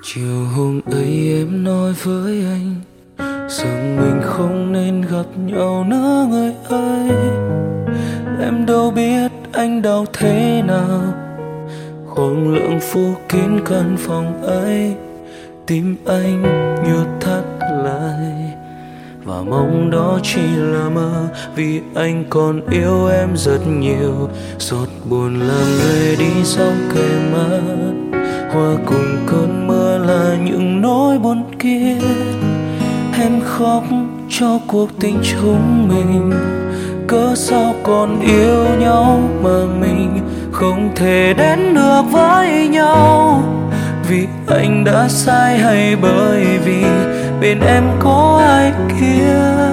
Chiều hôm ấy em nói với anh rằng mình không nên gặp nhau nữa người ơi. Em đâu biết anh đau thế nào, khoảng lượng phủ kín căn phòng ấy. Tim anh như thắt lại và mong đó chỉ là mơ, vì anh còn yêu em rất nhiều. Giọt buồn làm người đi dòng kề mắt, hòa cùng cơn mưa là những nỗi buồn kia. Em khóc cho cuộc tình chúng mình, cớ sao còn yêu nhau mà mình không thể đến được với nhau. Vì anh đã sai hay bởi vì bên em có ai kia?